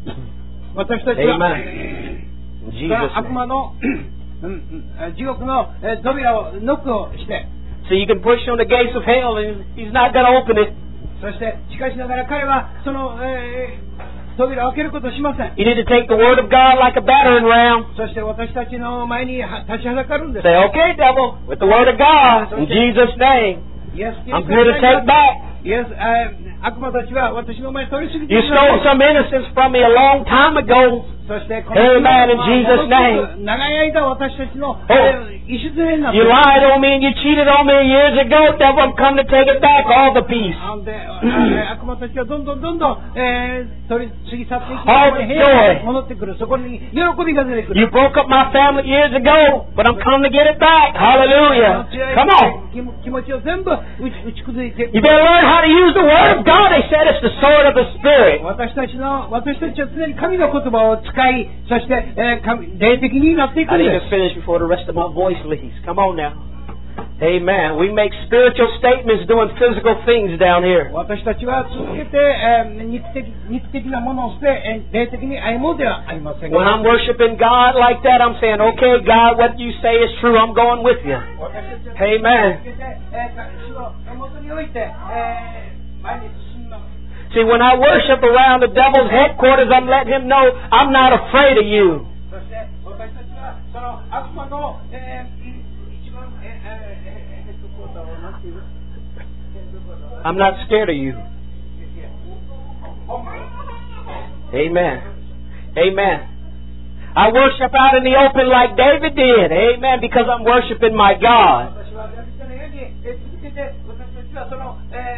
私たちは Amen. In Jesus' 悪 name. 魔の地獄の扉をノックをして、 So you can push on the gates of hell and He's not going to open it. そしてしかしながら彼はその、扉を開けることをしません。 You need to take the Word of God like a battering ram. そして私たちの前に立ちはだかるんです。 Say, okay, devil, with the Word of God, in Jesus' name, I'm here to take back. イエス、悪魔たちは私の前に取り過ぎて You stole some innocence from me a long time ago. そしてこ Amen, in Jesus' name. 長い間私たちの礎になって You lied on me and you cheated on me years ago. Devil, I'm come to take it back, all the peace. で悪魔たちはどんどん取り過ぎ去っていき All the 平和 joy. が戻ってくる。そこに喜びが出てくる。 You broke up my family years ago, but I'm come to get it back. Hallelujah. Come on. 気持ちを全部打ち崩いて You better learn how to use the Word of God. They said it's the sword of the Spirit. 私たちは常に神の言葉を使い、そして、霊的になっていく I ん need で to す。 finish before the rest of my voice leaves. Come on now. Amen. We make spiritual statements doing physical things down here. 私たちは続けて、肉的なものを捨て、霊的に歩もうではありません When が。 I'm worshiping God like that, I'm saying, okay, God, what you say is true. I'm going with you. 私たちは Amen. 続けて、主の元において、前に進みます。 See, when I worship around the devil's headquarters, I'm letting him know I'm not afraid of you. そして私たちはその悪魔の、一番、なんていう I'm not scared of you. Amen. Amen. I worship out in the open like David did. Amen. Because I'm worshiping my God. 私はダビデのように続けて私たちはその、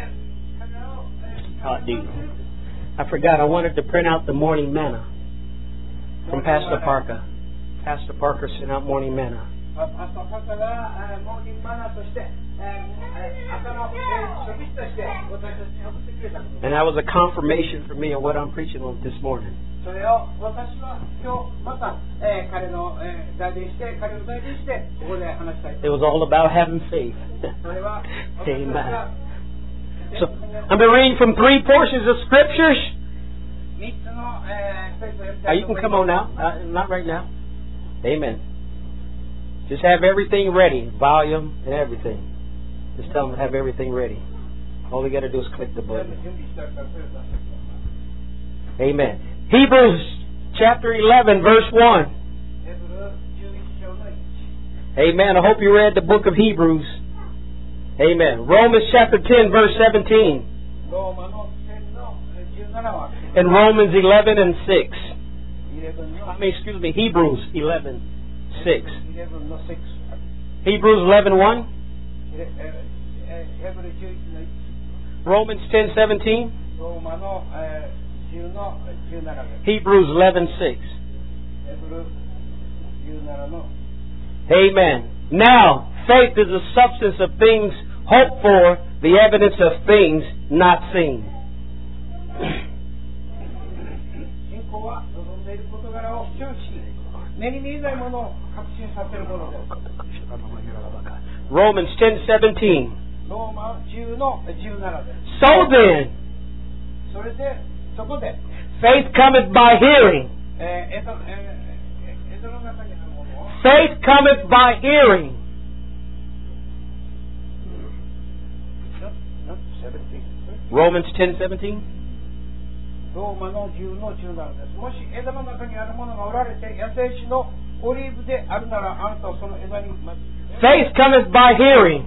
Oh, dude. I forgot. I wanted to print out the morning manna from Pastor Parker. Pastor Parker sent out morning manna. パスタパカがモーニングマナーとして、朝の食事として私たちに送ってくれた。 And that was a confirmation for me of what I'm preaching on this morning. それを私は今日また、彼の、代弁して彼を代弁してここで話したい。 It was all about having faith. それは Amen. So I'm going to read from 3 portions of scriptures. 3つの、 You can come on now. Not right now. Amen. Just have everything ready. Volume and everything. Just tell them to have everything ready. All we got to do is click the button. Amen. Hebrews chapter 11 verse 1. Amen. I hope you read the book of Hebrews. Amen. Romans chapter 10 verse 17. And Romans 11 and 6. Hebrews 11 6. Hebrews 11 1. Romans 10 17. Hebrews 11 6. Amen. Now, faith is the substance of things hoped for, the evidence of things not seen. Romans 10:17. So then, faith cometh by hearing. Faith cometh by hearing. Romans 10:17. ローマの10の17です。もし枝の中にあるものがおられて野生種のオリーブであるならあなたはその枝に Faith cometh by hearing.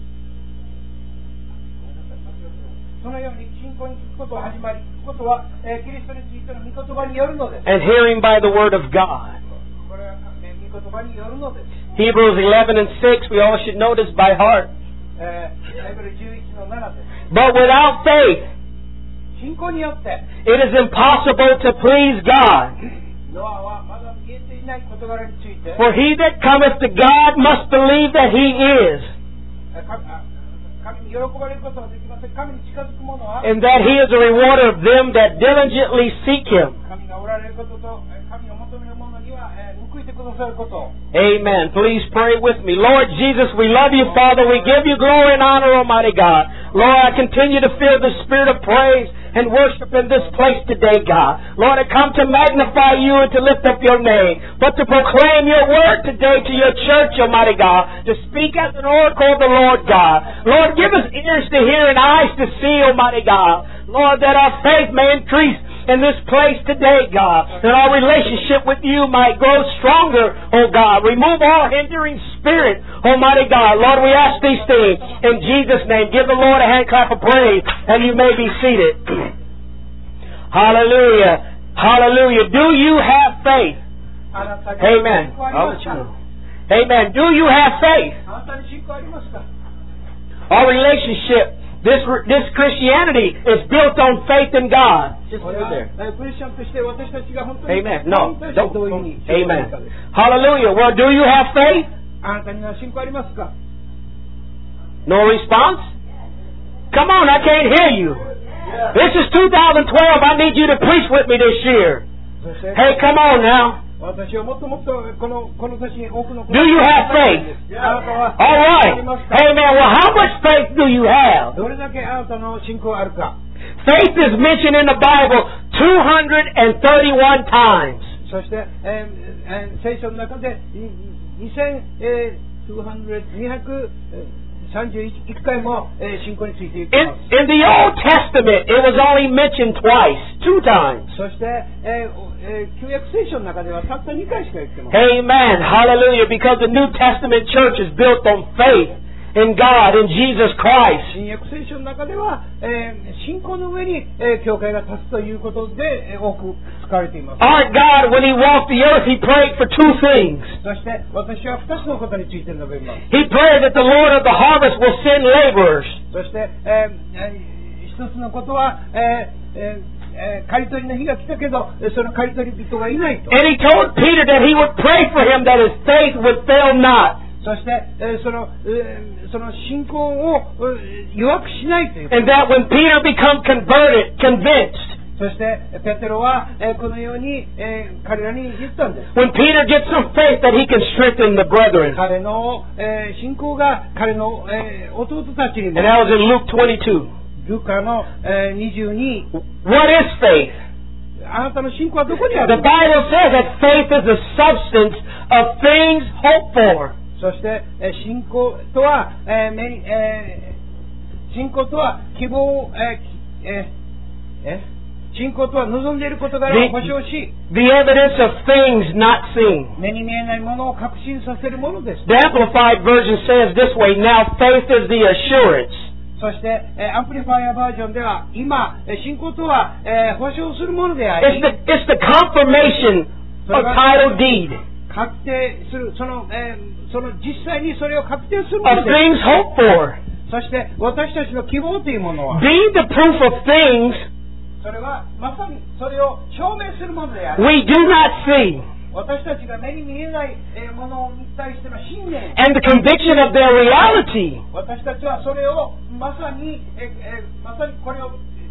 そのように信仰に聞くことは始まり、聞くことは、キリストについての御言葉によるのです。 And hearing by the word of God. これは、御言葉によるのです。 Hebrews 11 and 6, we all should know this by heart. バイブル11の7です。 But without faith, 信仰によって、 it is impossible to please God. ノアはまだ見えていない事柄について、 For he that cometh to God must believe that he is, 神に喜ばれることはできません。神に近づく者は、 and that he is a rewarder of them that diligently seek him. 神がおられることと、神を求める者には、報いてくださること。 Amen. Please pray with me. Lord Jesus, we love you, Father. We give you glory and honor, Almighty God. Lord, I continue to feel the spirit of praise and worship in this place today, God. Lord, I come to magnify you and to lift up your name, but to proclaim your word today to your church, Almighty God, to speak as an oracle of the Lord God. Lord, give us ears to hear and eyes to see, Almighty God. Lord, that our faith may increase in this place today, God, that our relationship with you might grow stronger, oh God. Remove all hindering spirit, Almighty God. Lord, we ask these things in Jesus' name. Give the Lord a hand clap of praise, and you may be seated. Hallelujah. Hallelujah. Do you have faith? Amen. I'll let you know. Amen. Do you have faith? Our relationship, this Christianity is built on faith in God. Just right there. Amen. No. Don't. Amen. Hallelujah. Well, do you have faith? No response? Come on, I can't hear you. This is 2012. I need you to preach with me this year. Hey, come on now. Do you have faith? All right. Amen. Well, how much faith do you have? Faith is mentioned in the Bible 231 times. In the Old Testament, it was only mentioned twice, 2 times. Amen. Hallelujah. Because the New Testament church is built on faith in God, in Jesus Christ. Our God, when He walked the earth, He prayed for 2 things. He prayed that the Lord of the harvest will send laborers. And He told Peter that he would pray for him that his faith would fail not. And that when Peter became convinced, when Peter gets some faith, that he can strengthen the brethren. And that was in Luke 22. What is faith? The Bible says that faith is the substance of things hoped for. そして信仰とは希望信仰とは望んでいる事柄を保証し The evidence of things not seen. 目に見えないものを確信させるものです。 The Amplified Version says this way, now faith is the assurance. そしてアンプリファイアバージョンでは今信仰とは保証するものであり It's the confirmation of title deed. 確定するその実際にそれを確定するもの of things hoped for. そして私たちの希望というものは Being the proof of things それはまさにそれを証明するものである we do not see. 私たちが目に見えないものに対しての信念 And the conviction of their reality. 私たちはそれをまさにこれを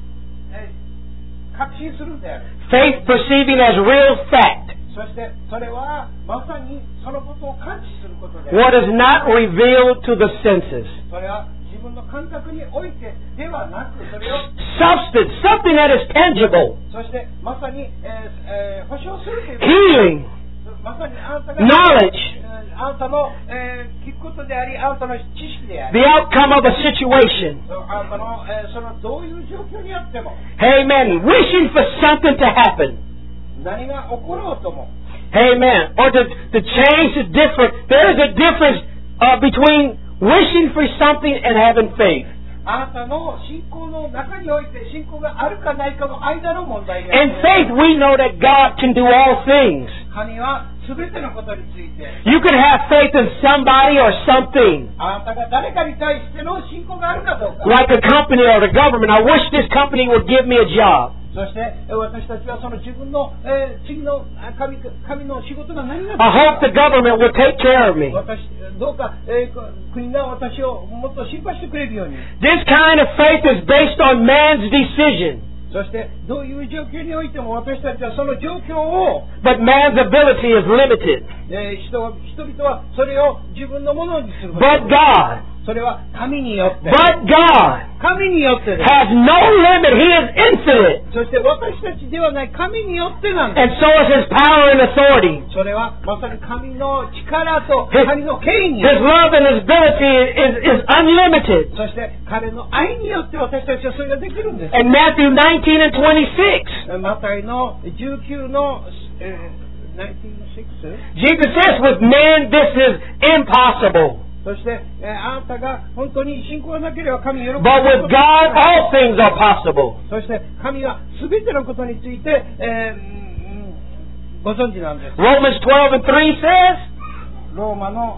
確信するんである Faith perceiving as real fact. そしてそれはまさにそのことを感知することである What is not revealed to the senses. それは自分の感覚においてではなくそれを Substance, something that is tangible. そしてまさに保証するという Healing. まさにあなたが Knowledge. あなたの聞くことでありあなたの知識であり The outcome of a situation. あなたのそのどういう状況にあっても Amen. Wishing for something to happen. 何が起ころうとも Amen. Or to change the difference. There is a difference between wishing for something and having faith. あなたの信仰の中において信仰があるかないかの間の問題で In faith, we know that God can do all things. 神は全てのことについて You can have faith in somebody or something. あなたが誰かに対しての信仰があるかどうか Like a company or the government. I wish this company would give me a job. そして私たちはその自分の次の神の仕事が何が I hope the government will take care of me. どうか国が私をもっと心配してくれるように This kind of faith is based on man's decision. そしてどういう状況においても私たちはその状況を But man's ability is limited. 人々はそれを自分のものにする But God, それは神によって。 But God 神によってです。 has no limit. He is infinite. そして私たちではない神によってなんです。 And so is His power and authority. それはまさに神の力と神の権威によって。 His love and His ability is unlimited. そして彼の愛によって私たちはそれができるんです。 And Matthew 19 and 26. マタイの19の19:6 Jesus says, with man this is impossible. そして、あなたが本当に信仰がなければ神に喜ぶ。 But with God all things are possible. そして神は全てのことについて、ご存知なんです。 Romans 12 and 3 says, ローマの、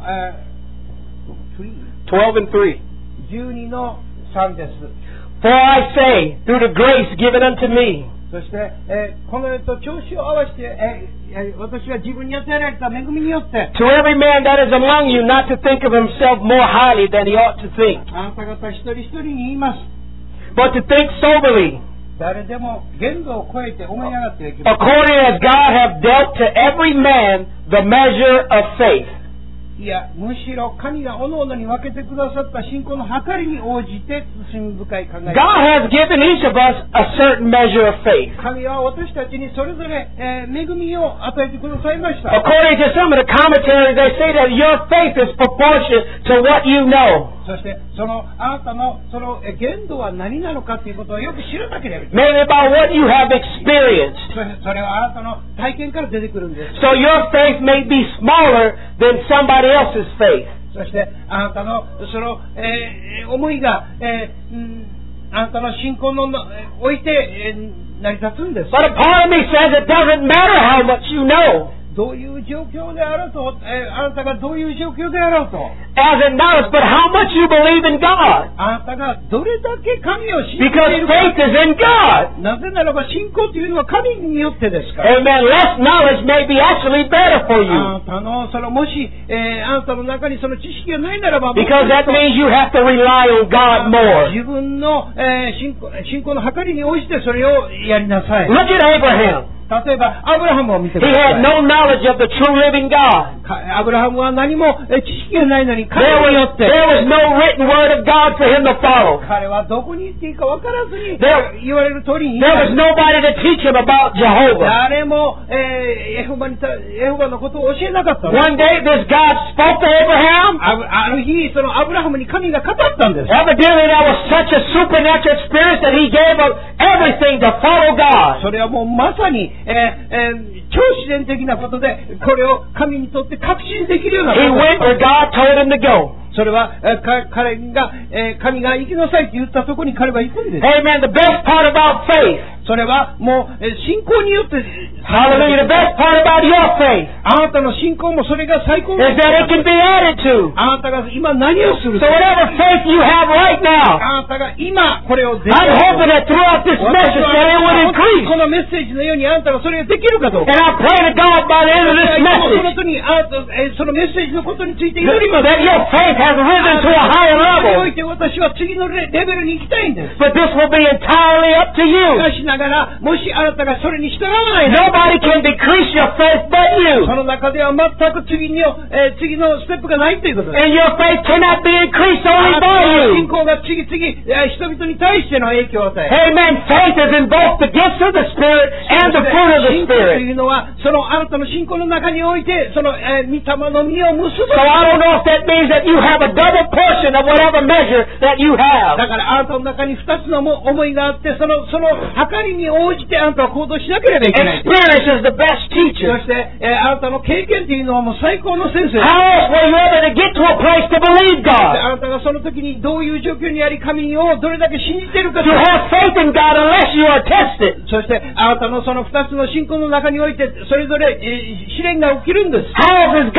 12 and 3. 12の3です。 For I say, through the grace given unto me, そして、この世と調子を合わせて、私は自分に与えられた恵みによって、 to every man that is among you not to think of himself more highly than he ought to think, あなた方一人一人に言います。 but to think soberly, 誰でも限度を超えて思い上がっていきます。 according as God hath dealt to every man the measure of faith. いや、むしろ神が各々に分けてくださった信仰の計りに応じて慎み深い考え。 God has given each of us a certain measure of faith. 神は私たちにそれぞれ、恵みを与えてくださいました。 According to some of the commentaries, they say that your faith is proportionate to what you know. そしてあなたのその限度は何なのかということをよく知らなければいけない。 Maybe about what you have experienced. それはあなたの体験から出てくるんです。 So your faith may be smaller than somebody else's faith. そしてあなたのその、思いが、あなたの信仰の置いて、成り立つんです。 But a part of me says it doesn't matter how much you know. どういう状況であろうと、あなたがどういう状況であろうと、 As it matters, but how much you believe in God. あなたがどれだけ神を信じてい Because るか。 faith is in God. なぜならば信仰というのは神によってですから。 Amen. Less knowledge may be actually better for あ you. なたのそのもし、あなたの中にその知識がないならば、 Because that means you have to rely on God more. 自分の、信仰の計りに応じてそれをやりなさい。 Look at Abraham. 例えばアブラハムを見てく He ださい。 had no knowledge of the true living God. アブラハムは何も知識がないのに彼 There によって was no written word of God for him to follow. 彼はどこに行っていいか分からずに There- 言われる通りに There was nobody to teach him about Jehovah. 誰も、エホバのことを教えなかったの。 One day this God spoke to Abraham. ある日そのアブラハムに神が語ったんです。 Evidently that was such a supernatural experience that he gave up everything to follow God. それはもうまさに、超自然的なことでこれを神にとって確信できるようなこ He と went where God told him to go. それは、彼が、神が行きなさいと言ったところに彼は行くんです。 Amen. The best part about faith. それはもう、信仰によって、 Hallelujah. The best part about your faith あなたの信仰もそれが最高の is that it can be added to. あなたが今何をする So か whatever faith you have right now, あなたが今これをできる I'm hoping that throughout this message that it would こ increase. のメッセージのようにあなたがそれができるかどう And か I pray to God by the end of this その message 後にあなたそのメッセージのことについて祈ります that your faith has risen to a higher にお level. いて私は次のレベルに行きたいんです But this will be entirely up to し you. かしながらもしあなたがそれに従わないなら Nobody can decrease your faith but そ you. の中では全く次のステップがないということです And your faith cannot be increased あ only なた by の you. 信仰が次々人々に対しての影響を与え Amen. Faith is in both the gifts of the Spirit and the fruit of the 信仰と Spirit. いうのはそのあなたの信仰の中においてその御霊の実を結ぶ So I don't know if that means that you have a double portion of whatever measure that you だ have. からあなたの中に2つの思いがあってその計りに応じてあなたは行動しなければいけない Experience is the best そ teacher. してあなたの経験というのはもう最高の先生 How else were you able to get to a place to believe あ God? なたがその時にどういう状況にあり神をどれだけ信じているか To have faith in God unless you are tested. そしてあなたのその2つの信仰の中においてそれぞれ試練が起きるんです How else is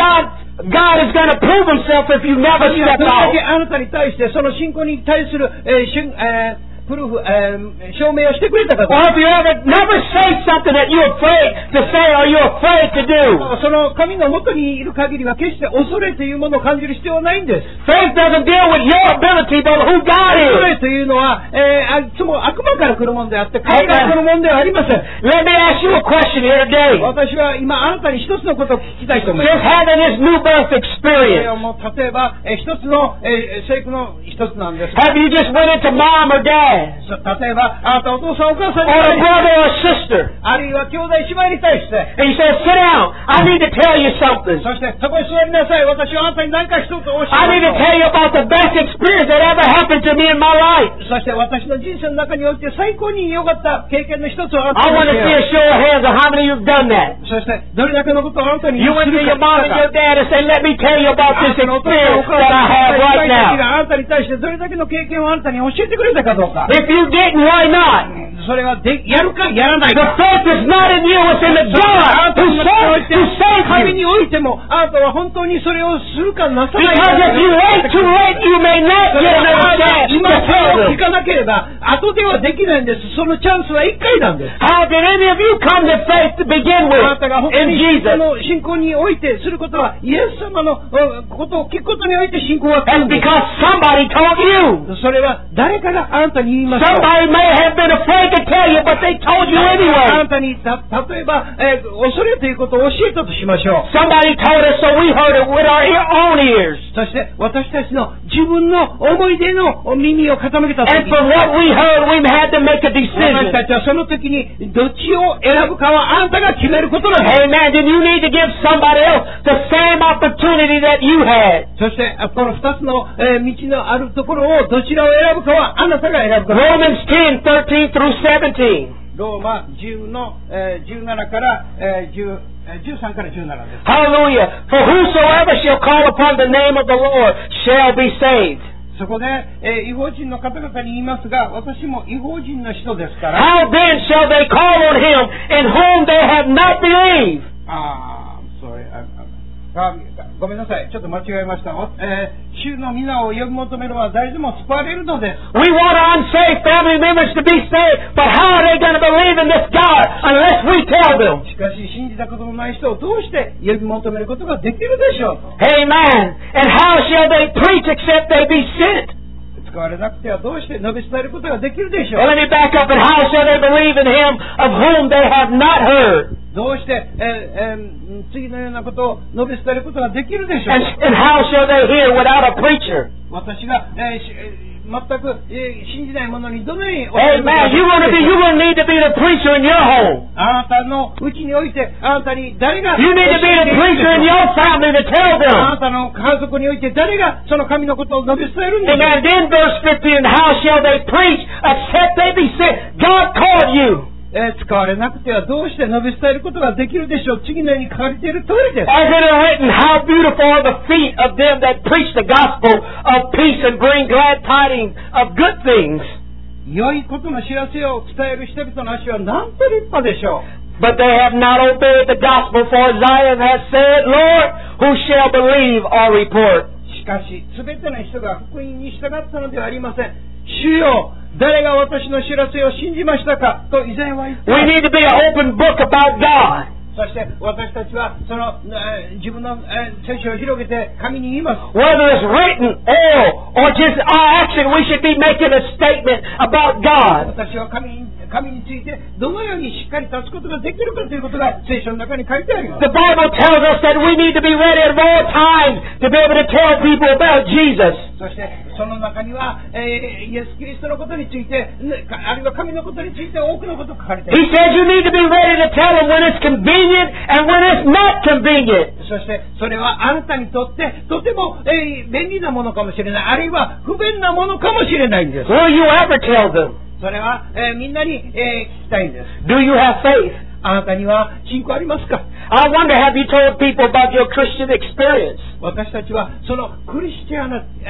God is going to prove himself if you never 神が step どれだけ out? あなたに対してその信仰に対するプルーフ、証明をしてくれたかどう Or か。 if you never say something that you're afraid to say or you're afraid to do. その神の元にいる限りは決して恐れというものを感じる必要はないんです。 Faith doesn't deal with your ability, but who 恐 God れ is. というのは、いつも悪魔から来るものであって、神から来るものではありません。 Let me ask you a question here today. 私は今あなたに一つのことを聞きたいと思いま Just す。 having this new birth それ experience. はもう例えば、一つの、聖句の一つなんです。 Have you just went into mom or dad? 例えば、あなたお父さんお母さん Or a に brother or sister? あるいは兄弟姉妹に対して、 And you said, sit down. I need to tell you something. そしてそこに座りなさい。私はあなたに何か一つ教え I need to ます。 tell you about the best experience that ever happened to me in my life. そして私の人生の中において最高に良かった経験の一つをあなた I に want to see a show of hands of how many of you've done that. そしてどれだけのことをあなたに You went to your mom and your dad and said, let me tell you about this あなたのお父さん experience お母 that さ I ん have right が now. あなたに対してどれだけの経験をあなたに教えてくれたかどうか。 If you didn't, why not? それはやるかやらない The か。 faith is not in you, it's in the あな God た who の中において saved 神 you. においてもあなたは本当にそれをするかなさない Because か if you wait too late, you may not そ get れは another chance 今 to それ tell を聞 them. かなければ後ではできないんです。そのチャンスは1回なんです。 How did any of you come to faith to begin あなたが with 本当 in にそ Jesus? の信仰においてすることはイエス様のことを聞くことにおいて信仰が来る That's んです。 because somebody told you. それは誰かがあなたに言いました。 Somebody may have been afraid to tell you, but they told you あ anyway. なたに例えば、恐れということを教えたとしましょう。 Somebody told us, so we heard it with our own ears. そして私たちの自分の思い出の耳を傾けたとき And from what we heard, we had to make a 私 decision. たちはその時にどっちを選ぶかはあなたが決めることなんです。 Amen. Then you need to give somebody else the same opportunity that you had. そしてこの二つの、道のあるところをどちらを選ぶかはあなたが選ぶから。 Romans 10, 13 through 17. ローマ10の、17から、13から17です。 Hallelujah. For whosoever shall call upon the name of the Lord shall be saved. そこで、違法人の方々に言いますが、私も違法人の人ですから。 How then shall they call on him in whom they have not believed? Sorry. ごめんなさい。ちょっと間違えました。主の皆を呼び求めるは誰でも救われるのです。 We want our unsaved family members to be saved, but how are they going to believe in this God unless we tell them? しかし信じたことのない人をどうして呼び求めることができるでしょうと。 Amen. And how shall they preach except they be sent? 使われなくてはどうして述べ伝えることができるでしょう。 Well, let me back up. And how shall they believe in him of whom they have not heard? どうして、次のようなことを述べ伝えることができるでしょう。 And how shall they hear without a preacher? 私が、全く、信じない者にどのように Amen. You're going to need to be the preacher in your home. あなたのうちにおいてあなたに誰が You need to be the preacher in your family to tell あな them. たの家族において誰がその神のことを述べ伝えるんです Amen. Then verse 15, how shall they preach except they be sent? God called you. 使われなくてはどうして述べ伝えることができるでしょう。次のように書かれている通りです。 As it is written, how beautiful are the feet of them that preach the gospel of peace and bring glad tidings of good things. 良いことの知らせを伝える人々の足はなんと立派でしょう。 But they have not obeyed the gospel, for Zion has said, Lord, who shall believe our report? しかし、すべての人が福音に従ったのではありません。主よ、誰が私の知らせを信じましたかと以前は言った。 We need to be an open book about God. そして私たちはその、自分の、聖書を広げて神に言います。 Whether it's written, oral, or just our action, we should be making a statement about God. 私は神についてどのようにしっかり立つことができるかということが聖書の中に書いてあります。 The Bible tells us that we need to be ready at all times to be able to tell people about Jesus. そしてその中には、イエス・キリストのことについて、あるいは神のことについて多くのことが書かれている。 He says you need to be ready to tell them when it's convenient and when it's not convenient. そしてそれはあなたにとってとても、便利なものかもしれない。あるいは不便なものかもしれないんです。 Will you ever tell them? それは、みんなに、聞きたいんです。 Do you have faith? あなたには信仰ありますか？ I wonder, have you told people about your Christian experience? 私たちはそのクリスチャンな、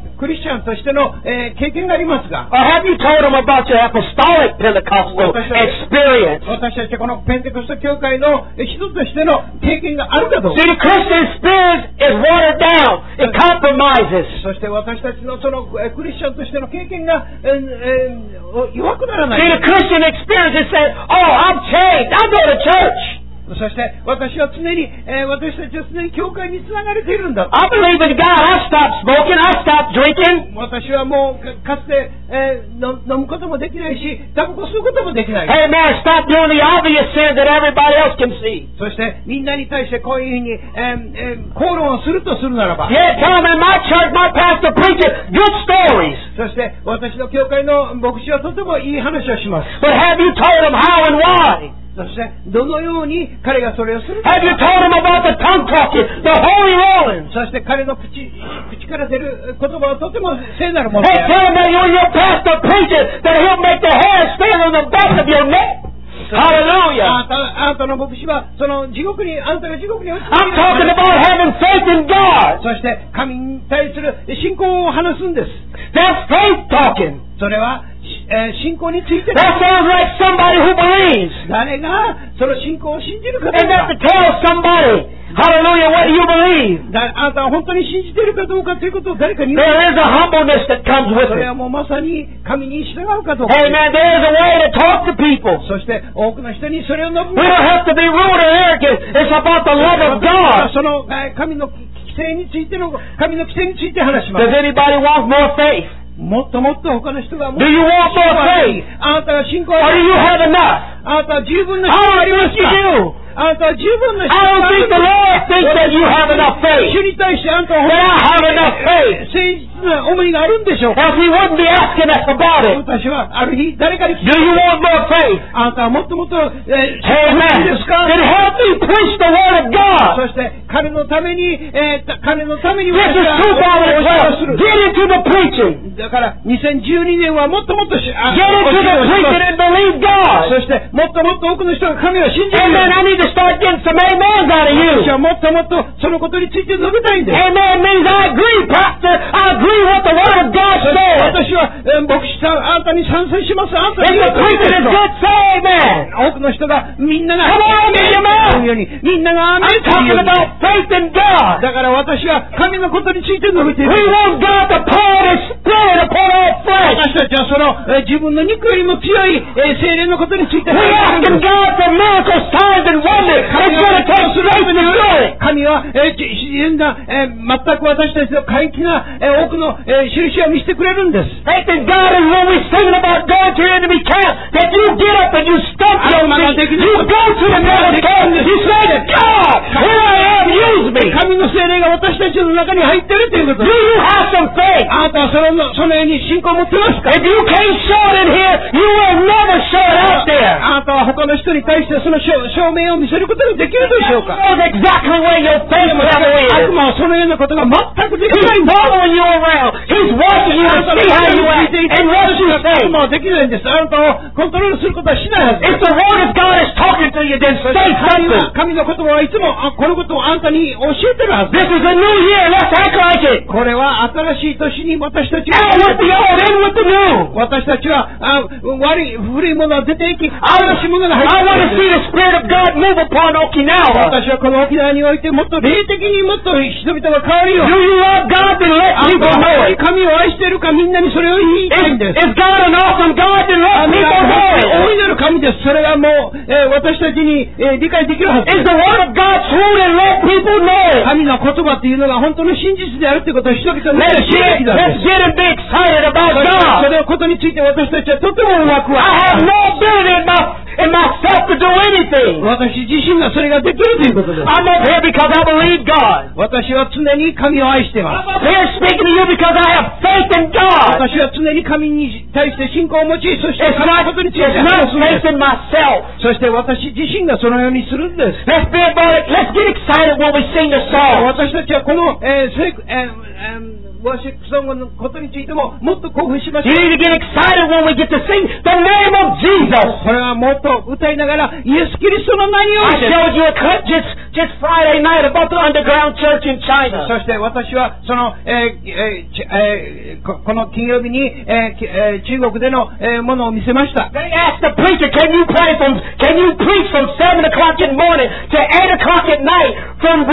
クリスチャンとしての、経験がありますが、 Or have you told them about your apostolic Pentecostal experience? 私たちはこのペンテコスト教会の人としての経験があるかどうか。 See, the Christian experience is watered down. It compromises. そして私たちのそのクリスチャンとしての経験が、弱くならない。 See, the Christian experience is saying, oh, I'm changed. I go to church. そして私たちは常に教会につながれているんだ。 I believe in God. I stopped smoking. I stopped drinking. 私はもうかつて、飲むこともできないし、タバコ吸うこともできない。 Hey, man, stop doing the obvious sins that everybody else can see. そしてみんなに対してこういうふうに、口論をするとするならば。 Yeah, tell them in my church, my pastor preaches good stories. そして私の教会の牧師はとてもいい話をします。 But have you told them how and why? そしてどのように彼がそれをするか。 Have you told them about the tongue talking, the holy rolling? そして彼の口から出る言葉はとても聖なるもの Hey, である。 tell them that your pastor preaches that he'll make the hair stand on the back of your neck. Hallelujah. あなたの牧師はそのあなたが地獄に落ちて I'm talking about having faith in God. そして神に対する信仰を話すんです。 That's faith talking. それは、信仰について That sounds like somebody who believes. 誰がその信仰を信じるかどう And that's か to tell somebody, hallelujah, what you believe. あなたは本当に信じているかどうかということを誰かに言う There is a humbleness that comes with それは it. もうまさに神に従うかどうか Hey, man, there is a way to talk to people. そして多くの人にそれを述 We べ don't have to be rude or arrogant. It's about the love of God. その神の規制について話します Does anybody want more faith? もっともっと他の人がもっ Do と you want more faith? あなたが信仰 Or do you have enough? あなたは十分な I 信仰があ don't りま think す you か do. あなたは十分な I don't think the Lord thinks that you have enough 主 faith. に対してあなたは That I have enough faith. 誠実な思いがあるんでしょうか Else he wouldn't be asking us about it. 私はある日誰かに聞 Do く you want more faith? あなたはもっともっと、 Amen. いいですか Then help me preach the word of God. そして彼のために、 This is 私が教えをする 2012. Get into the preaching. だから2012年はもっともっと Get into the preaching and believe そ God. してもっともっと多くの人が神を信じる Amen. I need to start getting some amens out of 私 you. はもっともっとそのことについて述べたいんです Amen means I agree, Pastor. I agree what the word of God says. 私は牧師さんあなたに賛成しますあなた If に the preaching is good, say amen. 多くの人がみんなが Come on, get your mouth. 言うようにみんながアーメン I'm と言う talking ように about faith in God. だから私は神のことについて述べてい We る want God to pour His Spirit upon all flesh. 私たちはその自分の肉よりも強い精霊のことについて We asking God for miracles, signs, and wonders. It's going to take faith in the Spirit. 神は自然な全く私たちの怪奇な多くの印を見せてくれるんです Faith in God is when we're singing about going to the enemy camp, that you get up and you stump your feet. You go to the enemy camp. You say to God, here I am, use me. 神の精霊が私たちの中に入っているということ Do you have some faith? あなたはそのように信仰を持ってますか If you can't show it in here, you will never show it out there. あなたは他の人に対してその証明を見せることができるでしょうか That's exactly where your faith level 悪 is. 魔はそのようなことが全くでき He's ないんです following you around. He's watching you and see how you act and what you say. 悪魔はできないんですあなたをコントロールすることはしないはず If the word of God is talking to you, then say something. 神の言葉はいつもこのことをあなたに教えてるはず This is a new year. Let's act like it. これは新しい年に私たち Out with the old, in with the new. 私たちは古いものは出ていき新しいものが I 入 want って to く see る the Spirit of God move upon Okinawa. 私はこの沖縄においてもっと霊的にもっと人々が変わるよ Do you love God? Then let あな people た know は it. 神を愛しているかみんなにそれを言いたいんです Is God an awesome God? Then let 神 people は know 大 it. いなる神ですそれはもう、私たちに、理解できるはず Is the Word of God true? Then let people know it. 神の言葉というのが本当の真実であるということを人々に Let's 知るべき get なんです and be excited about そ God. のことについて私たちはとてもワクワ I have ク no ability in myself to do anything. 私自身がそれができるということです I'm up here because I believe God. 私は常に神を愛していま I'm up here speaking to you because I have faith in す God. 私は常に神に対して信仰を持ちそして It's 神の not, ことについて it's 話 not すんで faith in myself. すそして私自身がそのようにするんです Let's be about it. Let's get excited when we sing the song. 私たちはこの、ワーシップソングのことについてももっと興奮しまし You ょう need to get excited when we get to sing the name of Jesus. これはもっと歌いながらイエス・キリストの名にお I いて showed you a clip just just Friday night about the underground church in China. そして私はその、この金曜日に、中国での、ものを見せました。 They asked the preacher, can you preach from 7 o'clock in the morning to 8 o'clock at night from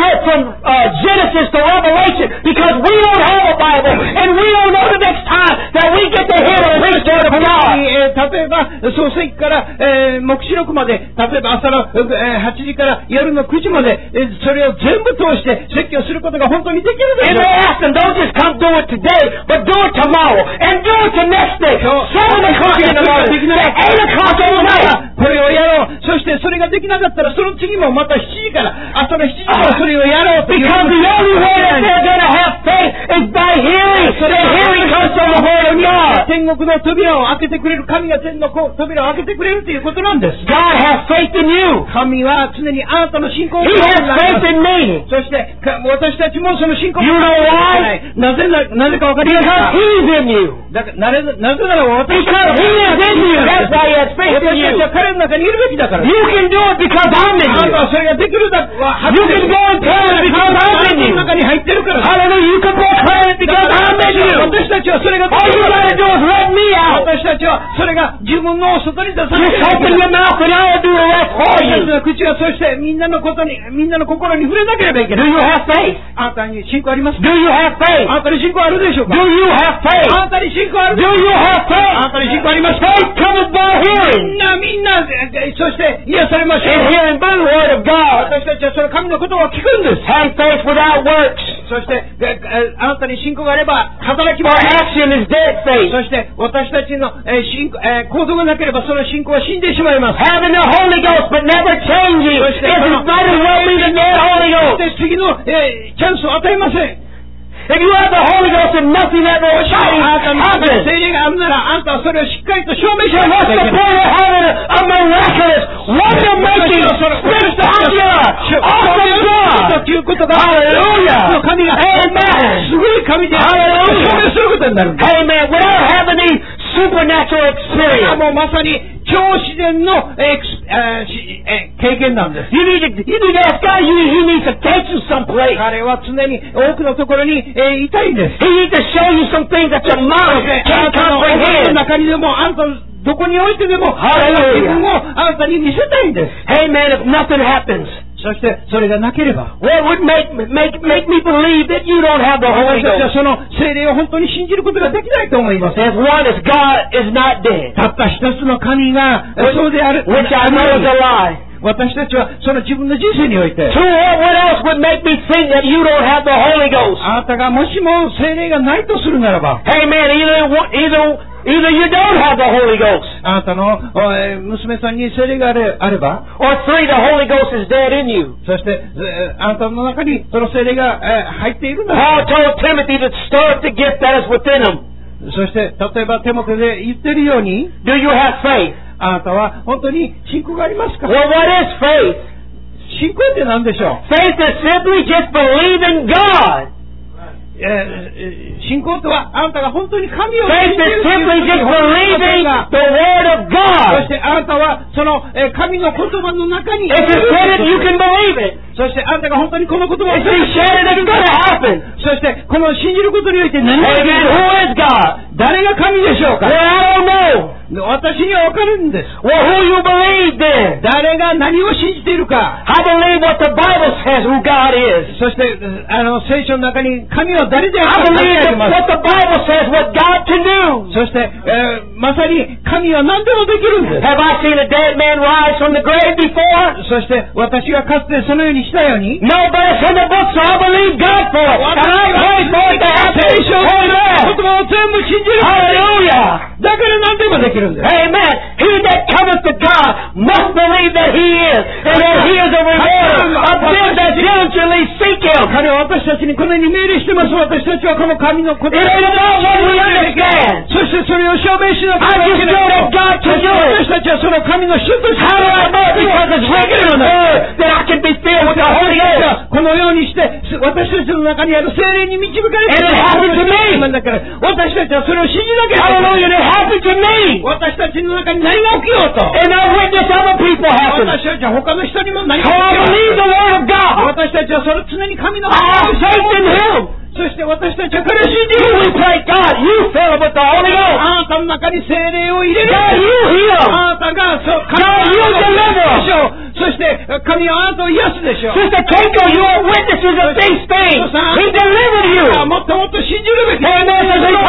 Genesis to Revelation, because we don't have a Bible and we don't know the next time that we get to hear the preach word of God. 例えば創世記から、黙示録まで、例えば朝の、8時から夜の9時まで、それを全部通して説教することが本当にできるでしょう。 And they asked them, don't just come do it today, but do it tomorrow and do it the next day. 7 o'clock in the morning to 8 o'clock at night. これをやろう。そしてそれができなかったらその次もまた7時から朝の7時からそれをやろうという。 Because the only way that they're going to have faith is by hearing. The hearing comes from the word of God. 天国の扉を開けてくれる、神が天の扉を開けてくれるということなんです。 God has faith in you. 神は常にあなたの信仰を He has faith in me. そして私たちもその信仰を You know why? なぜかわかりますか？ Because He's in you. なぜなら私 Because He is in you. That's why He has faith in 私たち you. は彼の中にいるべきだから。 You can do it because I'm in あな you. たはそれができるだは You can go and pray it because I'm in の中 you. に入ってるから。 Hallelujah. You can proclaim it because I'm in you. 私たちはそれが All you gotta do is let me out. 私たちはそれが自分の外に出され Just て open your mouth and I'll do the rest for 私たち you. の口がそしてみんなの心に触れなければいけ Do ない。 you have faith? あなたに信仰ありますか？ Do you have faith? あなたに信仰あるでしょうか？ Do you have faith? あなたに信仰ある Do you have あな faith? たに信仰ありますか？ Faith comes by hearing. みんなそして癒されましょ And う。 hearing by the word of God. 私たちはその神のことを聞くんです。 Have faith without works. そしてあなたに信仰があれば働き For ます。 action is dead faith. そして私たちの行動がなければその信仰は死んでしまいます。 Having the Holy Ghost but never changing. It might as well be the dead Holy そ Ghost. して次のチャンスを与えません。 If you have the Holy Ghost and nothing ever あなたの happens. 聖霊があるならあなたはそれをしっかりと証明し So な what's さい the point of having a miraculous, wonder-making, spectacular, awesome God? ということが Hallelujah. 神が Amen. すごい神である証明することになるんです。 Amen. Without having these supernatural それは experience. もうまさに超自然の経験なんです。 You need to ask God, He needs to take you someplace. 彼は常に多くのところにいたいんです。 He needs to show you some things that your mind あな can't たの心の comprehend. 中にでもあなたのどこにおいてでも Hallelujah. 自分をあなたに見せたいんです。 Amen. If nothing happens, そしてそれがなければ what would make me believe that you don't have the Holy 私たちは Ghost? その聖霊を本当に信じることができないと思います。 As one is God is not dead, たった一つの神がそうである。 which I know is a lie. 私たちはその自分の人生において So what else would make me think that you don't have the Holy Ghost? あなたがもしも聖霊がないとするならば Amen. Either you don't have the Holy Ghost, あなたの娘さんに聖霊があれば or 3, the Holy Ghost is dead in you. そしてあなたの中にその聖霊が入っているなら Paul told Timothy to stir up the gift that is within him. そして例えばテモテで言ってるように Do you have faith? あなたは本当に信仰がありますか？ Well, what is faith? 信仰って何でしょう？ Faith is simply just believing God. 信仰とはあなたが本当に神を Faith is simply just believing the Word of そ God. してあなたはその神の言葉の中に If you said it, you can believe it. そしてあなたが本当にこの言葉を If you said it, it's going to happen. そしてこの信じることにおいて何が Amen. Who is God? 誰が神でしょうか？ Well, I don't know. 私にはわかるんです。 Well, who you believe then? 誰が何を信じているか。 I believe what the Bible says who God is. そして聖書の中に神は誰であ I るか書い believe てあります。 what the Bible says what God can do. そしてまさに神は何でもできるんです。 Have I seen a dead man rise from the grave before? そして私がかつてそのようにしたように No, but it's in the book, so I believe God for it. And I pray for it to happen. 聖書の言 Amen. 葉を全部信じる。 Hallelujah. だから何でもできるんです。 Amen. He that cometh to God must believe that He is, and that He is a rewarder of them that diligently seek Him. 彼は私たちにこのように命令してます。私たちはこの神の言 It 葉 ain't about what we understand. そしてそれを証明しなければ I いけ just な know い。 that God can do 私 it. たちはその神の主として How do I know? Because it's written in the Word that I can be filled with the Holy Ghost. このようにして私たちの中にある聖霊に導かれて And it happened to me. だから私たちはそれを信じなければ Hallelujah. It happened to me. 私たちの中に何が起きようと And I witness other people happen. 私たちは他の人にも何 So が I 起きよ believe the Word of God. 私たちはそれ常に神の I have faith in Him. そして私たちは彼を信じ We る。 pray, God, you fill them with the Holy Ghost. あなたの中に聖霊を入れる。 God, you heal. あなたがそう神 God, you を癒 deliver. すでしょう。そして神はあなたを癒すでしょう。 Sister Keiko, you are witnesses of these things. He delivered you. もっともっと信じるべき。 Amen.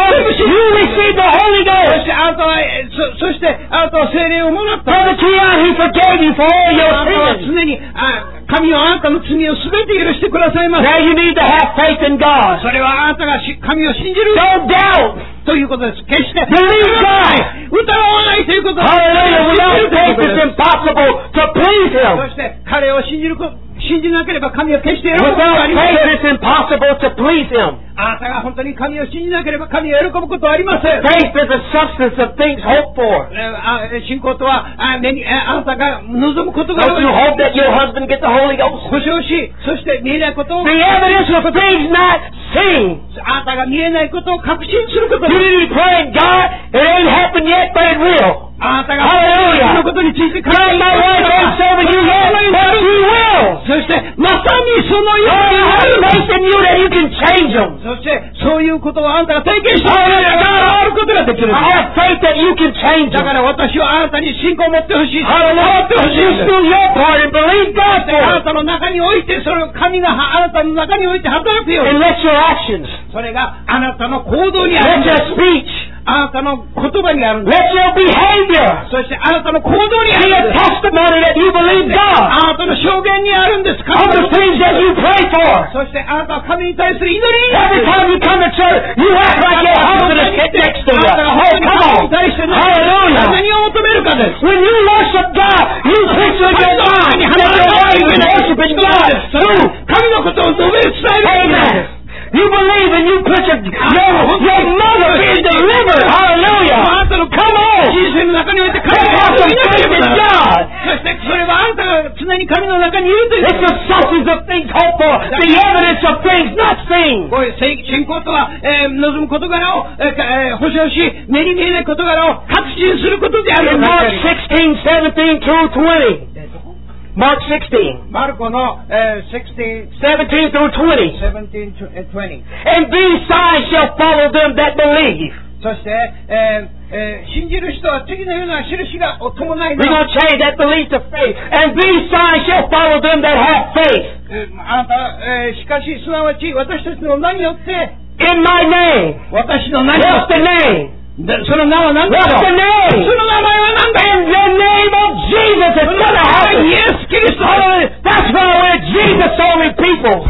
You received the Holy そ Ghost. してあなたはそしてあなたは聖霊をもらった。 Brother Keon, He forgave you for all あ your なたは sins. 常に神はあなたの罪をすべて許してくださいます。 Now you need to have faith in God. それはあなたが神を信じる Don't doubt. ということです。決して Believe God. 疑わないということです。 Hallelujah. Without faith, it's impossible to please そ Him. して彼を信じなければ神は決して喜ぶことはあ Without りませ faith, ん。 it's impossible to please Him. あなたが本当に神を信じなければ神は喜ぶことはありません。 Faith is a substance of things hoped for. 信仰とはあなたが望むことが Don't you hope that your husband gets the Holy Ghost? 保証し、そして見えないことを The evidence of things not seen. あなたが見えないことを確信すること You です。 need to pray, God, it ain't happened yet, but it will. あなたが Hallelujah. そのことについて考 God, my wife ain't serving you yet, but you will. そしてまさにそのよ God, うに I な have る。 faith in you that you can change them. そしてそういうことをあなたが体験してあることができる。 I have faith that you can change だ them. から私はあなたに信仰を持ってほしい。 Hallelujah. 持ってほしい You んです。 do your part and believe God あ for な it. たの中においてその神があなたの中において働くよう And に。 let your actions, それがあなたの行動にあ let るんで your す。 speech, あなたの言葉にあるんです。 let your behavior そしてあなたの行動にあ be る a んです。 testimony that you believe God あなたの証言にあるんです。 of the things that you pray for. そしてあなたは神に対する祈りに Every time you come to church, you act like your husband is sitting next to you. あなたが Oh, 本当に come 神 on. に対して Hallelujah. 何を求めるかです。 When you worship God, you picture in your mind that your wife is worshiping God それ too. 神のことを述べる伝える。 Amen. You believe and you picture your mother being delivered. あ Hallelujah. なたの Come on. 人生の中において They 神 have の some ことを祈って faith く in ださい。 God. そしてそれはあなたが常に神の中にいるという It's the substance of things hoped for, the evidence of things not seen. こういう信仰とは、望む事柄を、保証し、目に見えない事柄を確信することである。 In Mark 16, 17 through 20. Mark 16, マルコの、16, 17 through 20. 17 to 20。 And these signs shall follow them that believe. そして、信じる人は次のような印が伴い We're ま going to change that belief to faith. And these signs shall follow them that have faith. あなた、しかし、すなわち私たちの名によって、 In my name. 私の名によ What's って the name? その名は何だ What's ろ the う name? その名前は何だ In the name of Jesus, it's その going to 名は happen. イエス・キリスト Hallelujah. That's why we're Jesus only people.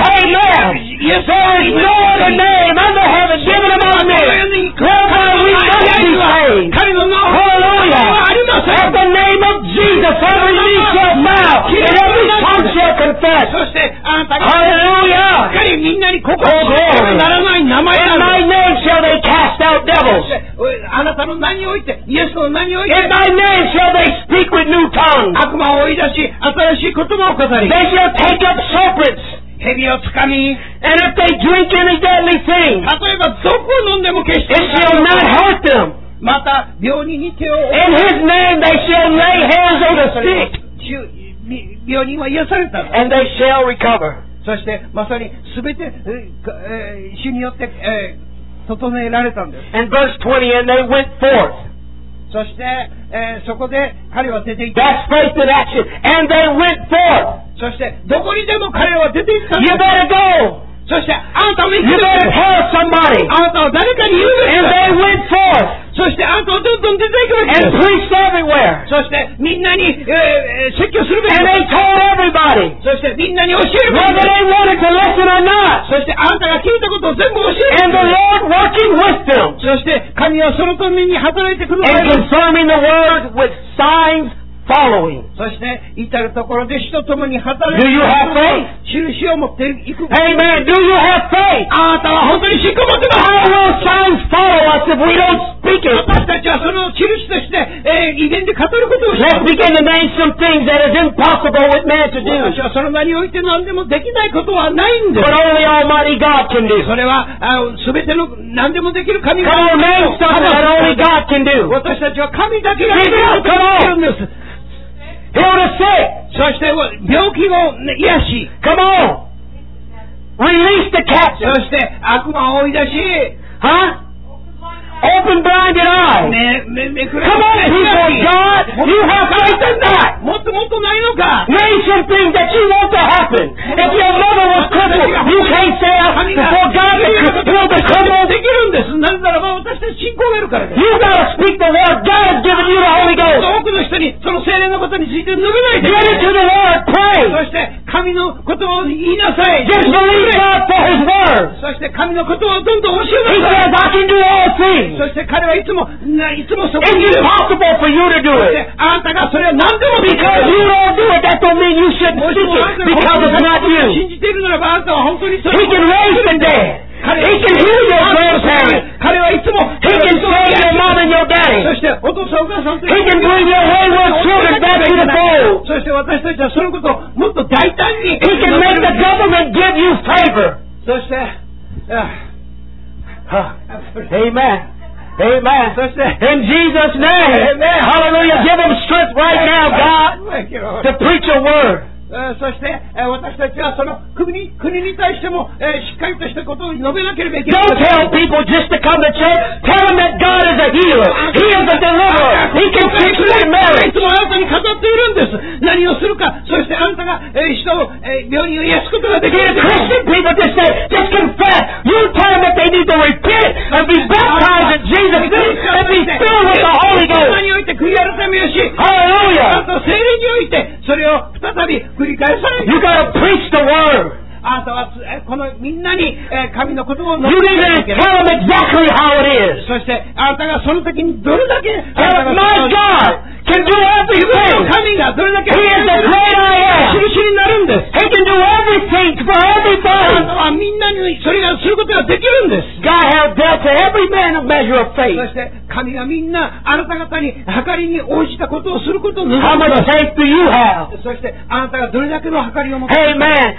Amen. Yes, There is no other name under heaven given among men whereby we must be saved. 神の名は Hallelujah. ありませ At ん the name of Jesus, every knee shall bow and every tongue shall confess. そしてあなたが Hallelujah. しっかりみんなに告白 Oh, し glory. ならない名前 In な my の name shall they cast out devils. あなたの名においてイエスの名におい In て my name shall they speak with new tongues. 悪魔を追い出し新しい言葉を語り They shall take up serpents. 蛇をつかみ And if they drink any deadly thing, 例えば毒を飲んでも決して it shall not hurt them. また病人に手を In his name they shall lay hands on the sick, 病人は癒された and they shall recover. そしてまさに全て主によって整えられたんです And verse 20, and they went forth. そしてそこで彼は出ていった That's faith in action. And they went forth. そしてどこにでも彼は出ていったん You です better go. そしてあなたも行 You くべ better き tell somebody. あなたは誰かに言うべ And き they went forth そしてあなたはどんどん出ていくべき and です preached everywhere. そしてみんなに、説教するべき And で they told everybody, すそしてみんなに教えるべき whether で they wanted to listen or not. すそしてあなたが聞いたことを全部教える And the Lord working with them そして神はそのために働いてくる and confirming the word with signs following. そして至るところで死と共に働い Do て you have faith? 印を持っていく Amen. Do you have faith? あなたは本当に信仰を持ってます How will signs follow us if we don't speak it? 私たちはその印として、威厳で語ることをし Let's begin to name some things that is impossible with man to 私 do. はその名において何でもできないことはないんです But only Almighty God can do. それは全ての何でもできる神 Come が on, name something that only God can do. 私たちは神だけができることができるんです Heal the sick. そして病気を癒し、 Come on. Release the そ captive. して悪魔を追い出し、 Huh? Open blinded eyes. めくれ Come on, people of God. You have faith in that. もっともっとないのか。 Name some things that you want to happen. If your mother was crippled, you can't say before God that will become on. できるんです。なぜならば私たち信仰がいるからです。 You gotta speak the word. God has given you the Holy Ghost. 多くの人にその聖霊のことについて述べないで。 Get into the word. そ Pray. して神のことを言いなさい。 Just believe God for His word. そして神のことをどんどん教 He えな says, さい。 I can do all things. そして彼はいつもそこ It's にいる。 impossible for you to do そし it. てあなたがそれは何でもできる。 Because you don't do it, that don't mean you shouldn't もし speak もあな it. たが Because it's not 本当に you. 信じているならばあなたは本当にそ He れ can raise the dead. He can heal your grandparents. 彼はいつも He can save your mom and your そ daddy. してお父さんお母さんと He can bring your wayward children back to the fold. そして私たちはそのことをもっと大胆に He can make the government give you favor. そして Amen. Amen. そして In Jesus' name. Amen. Hallelujah. Give them strength right now, God, Thank you, Lord. to preach your word. そして私たちはその国に対してもしっかりとしたことを述べなければいけない。 Don't tell people just to come to church. Tell them that God is a healer. He is a deliverer. He can fix their い marriage. つもあなたに語っているんです。何をするか、そしてあなたが人を病人を癒すことができ See, る。 the Christian people just say, just confess. You tell them that they need to repent and be baptized in Jesus' name and be filled with the Holy そ Ghost. において悔い改めをし、 Hallelujah. あなたは聖霊においてそれを再び繰り返さない。 You gotta preach the word. あなたはこのみんなに神の言葉を You 述べ need な to きゃいけない。 tell them exactly how it is. そしてあなたがその時にどれだけ Tell them, my God can do 自分の everything. 神がどれだけ He is the great I am. 印になるんです。 He can do everything for あな everybody. たはみんなにそれがすることができるんです。 God has dealt to every man a measure of そ faith. して神がみんなあなた方に計りに応じたことをすることを望 How ん much でいます faith do you have? そしてあなたがどれだけの計りを持って Hey man,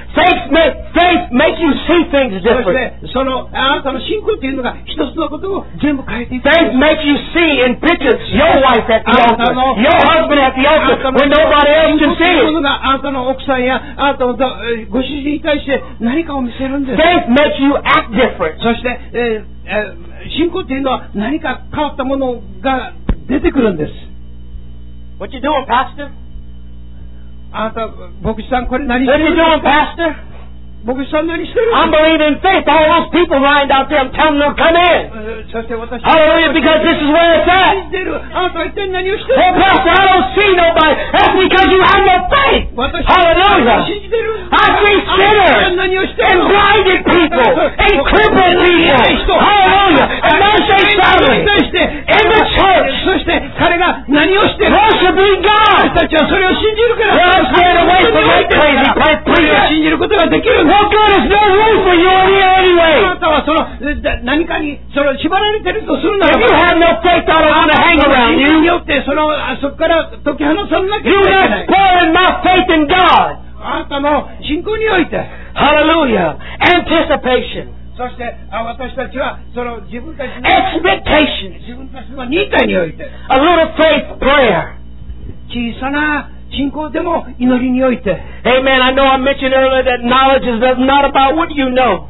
faith makes you see things そし different. てそのあなたの信仰っていうのが一つのことを全部変えていく。 Faith makes you see in pictures your wife at the altar, your husband at the altar when nobody else 信仰 can というも see の it. があなたの奥さんやあなたのご主人に対して何かを見せるんです。 Faith makes you act different. そして信仰っていうのは何か変わったものが出てくるんです。 What you doing, Pastor? あなた牧師さんこれ何して What are る you んです doing, か？ Pastor? 牧師さん何してるん I'm ですか？ believing in faith. All those people lined out there, I'm telling them to come in. そして私 Hallelujah, because this is where it's 信 at. じてる。あなたは一体何をしてる Oh, んですか？ Pastor, I don't see nobody. That's because you have no faith. 私 Hallelujah. 信じてる。 I see あなたは sinners 何をしてる and の？ blinded people and crippled people. Hallelujah. And now say family 対して in the church そして彼が何をしてる？ worshiping 私 God. たちはそれを信じるから。 Well, stand away from that crazy それを信じることができるんです。 Well, good, there's no room for you in here あな anyway. たはその何かにその縛られてるとするな If ら you ば have no faith, I don't want to hang around に you. よってそこから解き放さなきゃい You're けな not い。 spoiling my faith in God. あなたの信仰において。 Hallelujah. Anticipation. そして私たちはその自分たちの Expectation. 自分たちの忍耐において A little faith prayer. 小さな信仰でも祈りにおいて Amen. I know I mentioned earlier that knowledge is not about what you know.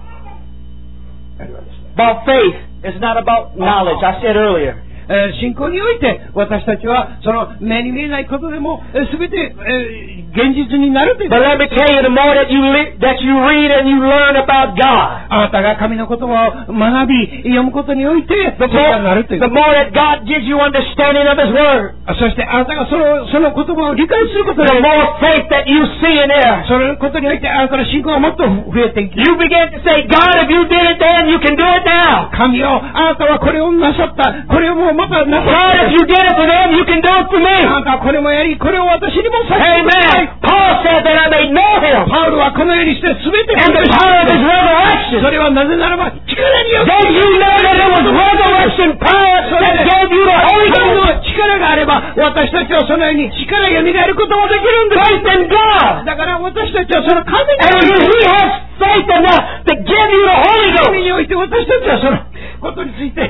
About faith. It's not about knowledge. I said earlier. 信仰において私たちはその目に見えないことでも全て現実になるという。 But let me tell you, the more that you read and you learn about God, あなたが神の言葉を学び読むことにおいて the それがなるという。 more that God gives you understanding of His Word, そしてあなたがその言葉を理解することで the more faith that you see in there. そのことにおいてあなたの信仰がもっと増えていき You begin to say, God, if you did it then, you can do it now. 神よあなたはこれをなさったこれをもうまたなさ God, っ if you did it for them, you can do it for たあな me. たはこれもやりこれを私にもさせてください。 Amen. Paul said that I may know Him パウロはこのようにして全て and the power of His resurrection. それはなぜならば力によって Don't you know that it was resurrection power that gave you the Holy 神 Ghost? の力があれば私たちはそのように力が蘇ることもできるんです。 Faith in God. だから私たちはその神 And if He has faith enough to give you the Holy 神 Ghost. において私たちはそのことについて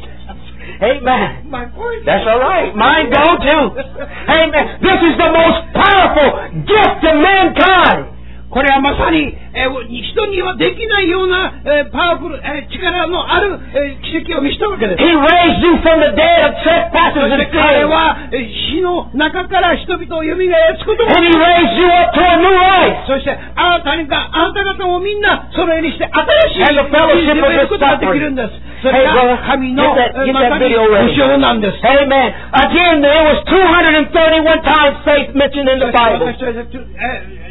Amen. My point. That's all right. Mine don't too. Amen. This is the most powerful gift to mankind. これはまさに、人にはできないような、パワフル、力のある、奇跡を見せたわけです。 He raised you from the dead of trespasses and 彼 sins. は死の中から人々を蘇らすことも、 And He raised you up to a new life. そしてあなた方もみんなそのようにして新しい And the fellowship 人生を得ることができるんです。そ Hey, れが brother, 神の get that まさに video 保 ready. 証なんです。 Amen. Again, there was 231 times faith mentioned in the Bible. 私たちは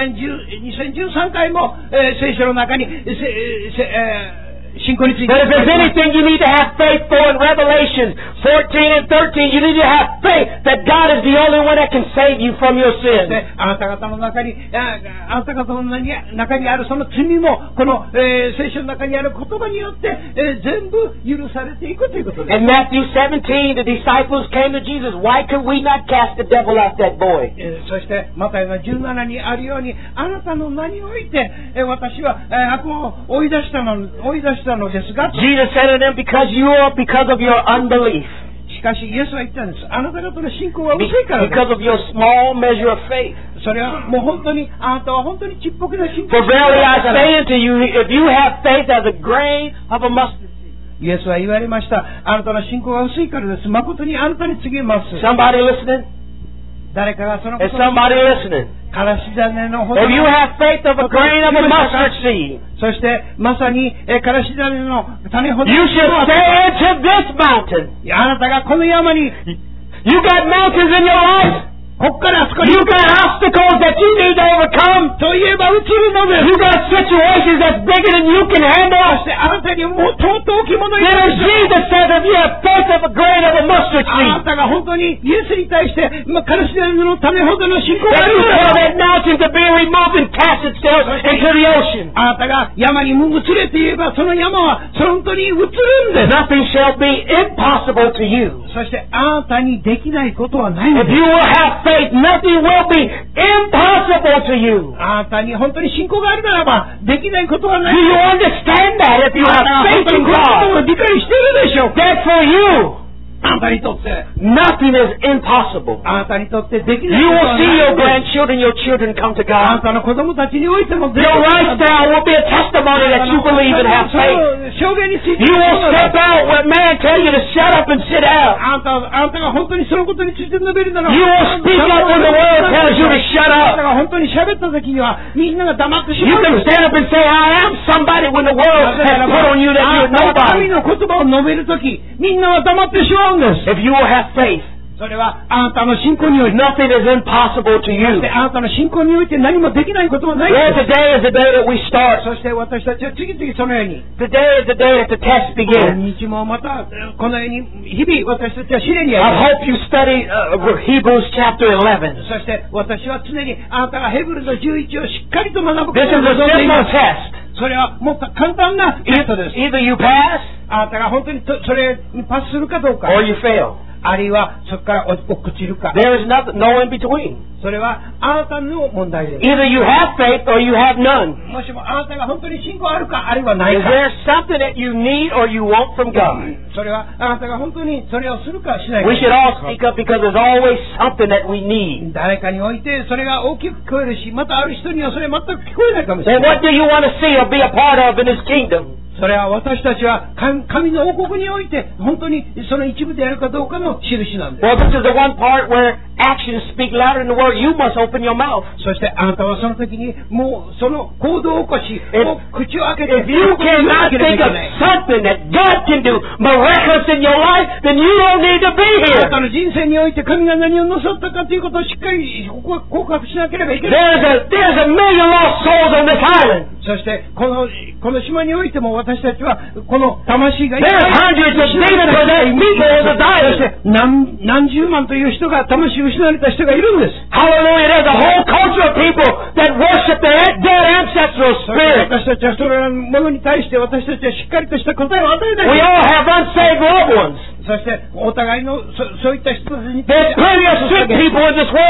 2013回も、聖書の中に、信仰について But if there's anything you need to have faith for in Revelation 14 and 13, you need to have faith that God is the only one that can save you from your sins. あなた方の中にあるその罪もこの、聖書の中にある言葉によって、全部許されていくということです。 In Matthew 17, the disciples came to Jesus. Why could we not cast the devil out that boy? そしてマタイの17にあるようにあなたの名において、私は、悪魔を追い出したのですが、 Jesus said to them, because of your unbelief. しかしイエスは言ったんです。あなた方の信仰は薄いからです。 Because of your small measure of faith. それはもう本当にあなたは本当にちっぽけな信仰 For verily I say unto you, if you have faith as a grain of a mustard seed. イエスは言われました。あなたの信仰が薄いからです。誠にあなたに告げます。 Somebody listening? 誰かがそのこ Is と somebody listening? からし種のほど If you have faith of a grain of a mustard seed, そしてまさにからし種の種ほど you should say unto this mountain. あなたがこの山に You got mountains in your life. こっからあそこに You got obstacles that you need to overcome. といえば映るのです。 You got situations that's bigger than you can そ handle. してあなたにもっともっと大きいものに Then as Jesus said, if you have faith of a grain of a mustard あな seed, たが本当にイエスに対してからし種の種ほどの信仰があ then る you の tell だ。 that mountain to be removed and cast itself into the ocean. あなたが山に移れて言えばその山は本当に移るんです。 Nothing shall be impossible to you. そしてあなたにできないことはないん If です。 you will have faith, nothing will be impossible to you. あなたに本当に信仰があるならばできないことはな Do い。 you understand that if you あ have なたは本 faith 当に in このことを God? 理解しているでしょうか。 That for you, あなたにとって nothing is impossible. あなたにとってできない You こと will は see ない your んです。 grandchildren, your children come to あな God. たの子供たちにおいても Your lifestyle will be a testimony that you believe and have faith. 証言について You will step out when man tell you to shut up and sit down. あなたが本当にそのことについて述べるなら You will speak up when the world tells you to shut あなた up. が本当に喋った時にはみんなが黙ってし You まう can stand up and say, I am somebody when the world has put on you that あ you're なたが神 nobody. の言葉を述べる時みんなは黙ってしまうんです。 If you will have faith, それはあなたの信仰において nothing is impossible to you. あなたの信仰において何もできないことはないん Well, です。 today is the day that we start. そして私たちは次々そのように Today is the day that the test 今 begins. 日もまたこのように日々私たちは試練に I あり hope you study Hebrews chapter 11. そして私は常にあなたがヘブルの11をしっかりと学ぶこと This is を a 望んでい simple ます。 test. それはもっと簡単なテストです。 Either you pass あなたが本当にそれにパスするかどうか、 or you fail. あるいはそこから落ちるか、 There is no in between. それはあなたの問題です。 Either you have faith or you have none. もしもあなたが本当に信仰あるか、あるいはない Is か、 there something that you need or you want from God? それはあなたが本当にそれをするかしないか。 We should all speak up because there's always something that we need. 誰かにおいてそれが大きく聞こえるし、またある人にはそれ全く聞こえないかもしれ Then ない。 what do you want to see or be a part of in His kingdom? それは私たちは神の王国において本当にその一部であるかどうかの印なんです。 Well, this is the one part where actions speak louder than the word. You must open your mouth. そしてあなたはその時にもうその行動を起こし、もう口を開けて If you cannot think of something that God can do miraculous in your life, then you don't need to be あなた here. の人生において神が何をなさったかということをしっかり告白しなければいけない。 There's a million lost souls on this island. そしてこの島においても私たちはこの魂が There's hundreds of demons for that people on the そし island. て何十万という人が魂を失われた人がいるんです。 Hallelujah. There's a whole culture of people that worship their dead ancestral そして spirit. 私たちはそれらのものに対して私たちはしっかりとした答えを与えたい。 We all have unsaved loved ones. そしてお互いのそういった人たちに There's plenty of sick people in this world.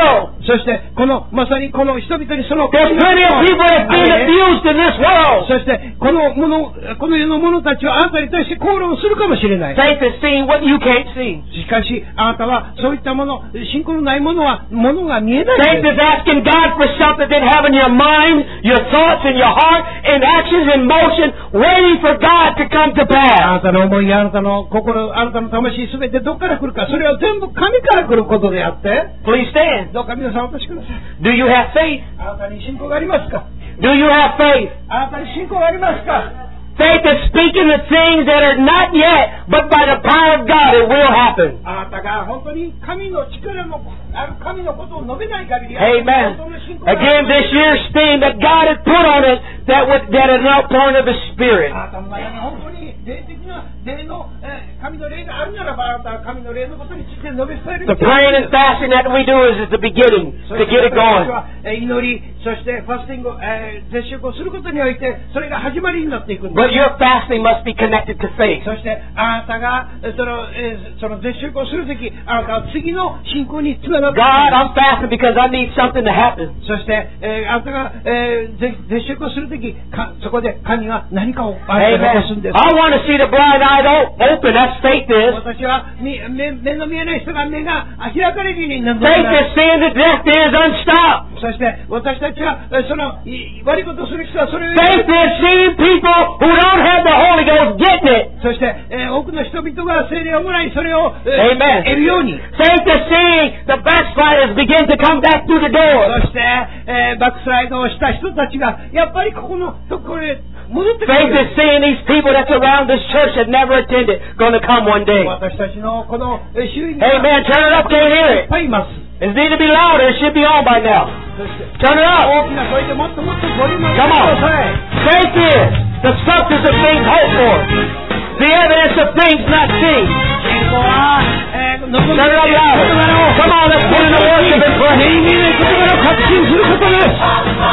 そしてまさにこの人々にその There's plenty of people that have been abused in this world. そしてこの世の者たちはあなたに対して口論するかもしれない。 Faith is seeing what you can't see. しかしあなたはそういったもの、信仰のないものは物が見えない。 Faith is asking God for something that have in your mind, your thoughts, and your heart, and actions in motion, waiting for God to come to あ pass. なたの思い、あなたの心、あなたの魂すべてどこから来るか、それは全部神から来ることであって、 Please stand. どうか皆さんお越しください。 Do you have faith? あなたに信仰がありますか？ Do you have faith? あなたに信仰がありますか？ Faith is speaking the things that are not yet, but by the power of God it will happen. あなたが本当に神の力のある神のことを述べない限り、 Amen. 本当の信仰が Again, this year's theme that God had put on it, that is an outpouring of the Spirit. あなたの中に本当に霊的な霊の神の霊があるならば、あなたは神の霊のことについて述べ伝える。 The praying and fasting that we do is the beginning to get it going. 祈り、そしてファスティング、絶食をすることにおいて、それが始まりになっていくんです。 But your fasting must be connected to faith. そしてあなたがその絶食をするとき、あなたは次の信仰につながっていく。 God, I'm fasting because I need something to happen. そして、あなたが、絶食をするとき、そこで神が何かを起こすんです。 I want to see the blind eye open. That's faith is. 私は目の見えない人が目が開かれるようになる。 Faith is seeing that death is unstopped. そして私たちはその悪いことをする人はそれを Faith is seeing people who don't have the Holy Ghost getting it. そして多くの人々が聖霊をもらいそれを Amen. 得るように。 Faith is seeing the backsliders begin to come back through the door. そしてバックスライドをした人たちがやっぱりここのところへ戻ってくる。 Faith is seeing these people that's around this church that never attended going to come one day. 私たちのこの周囲に Amen. Turn it up, can't hear いっぱいいます。 it. It needs to be louder. It should be on by now. そして Turn it up. 大きな声でもっともっとボリュームを上げて Come くだ on. さい。 Faith is the substance of things hoped for, the evidence of things not seen. 信仰は望む Turn it up louder. Come on, let's put in the worship and 目 pray. に見えない事柄を確信することです。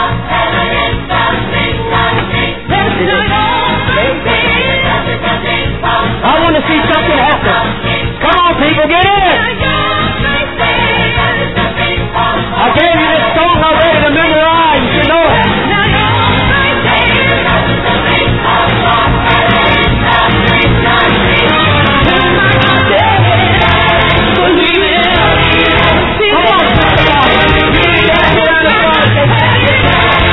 I want to see something happen. Come on, people, get in. I gave you this song already to memorize. You should know it. Come on,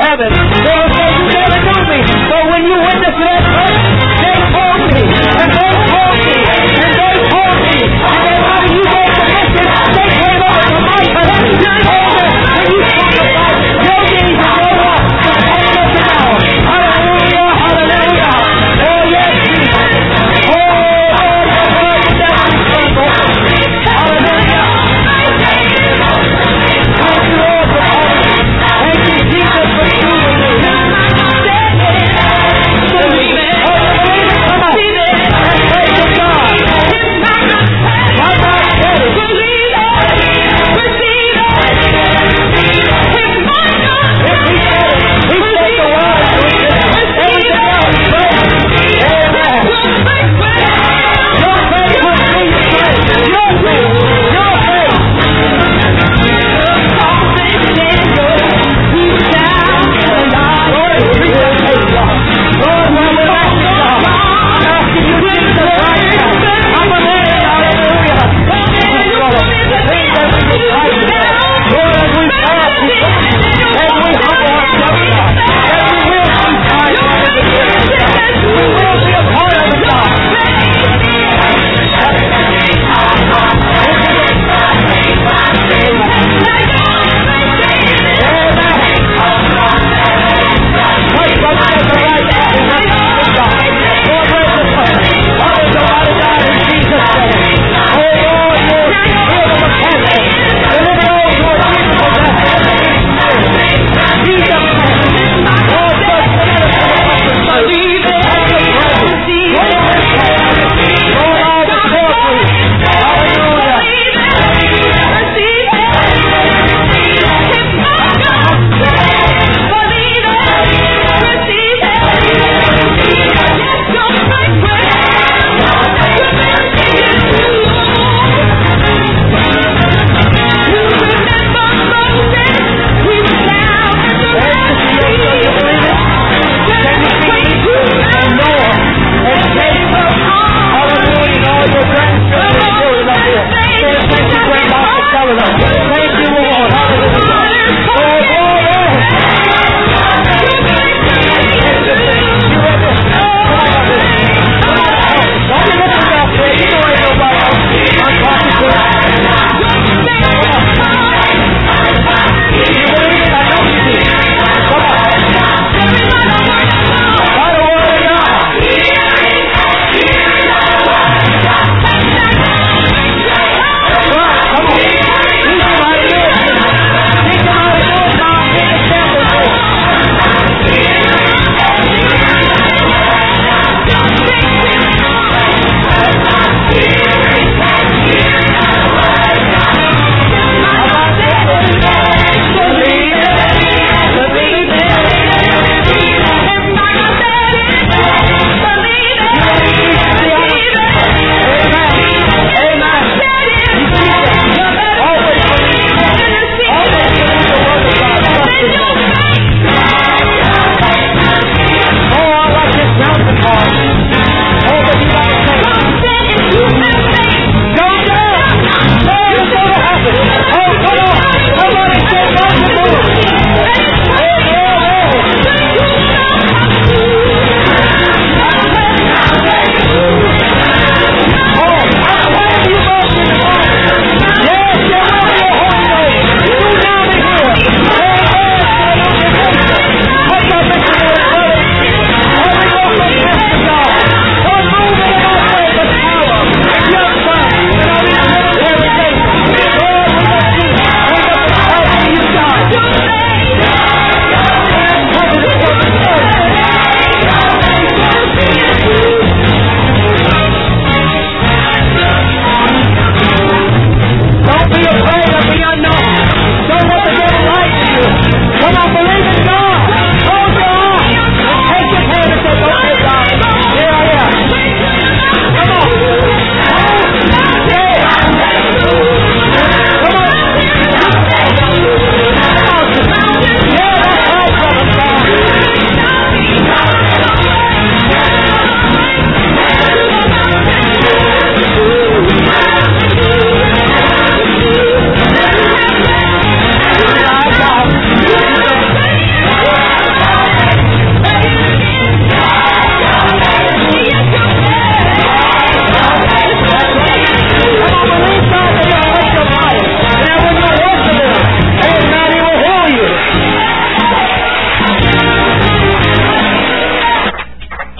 heaven. They will say, you never knew me. But when you witnessed to that person, they told me, and they told me, and they told me, and then how you made the message, they came over to my church, and told me, when you talk about your needs and your wants, so hold us now. Hallelujah, hallelujah. Oh, yes, Jesus. Oh, Lord, your word is that incredible. Hallelujah. Thank you, Lord, for coming. Thank you, Jesus, for choosing me.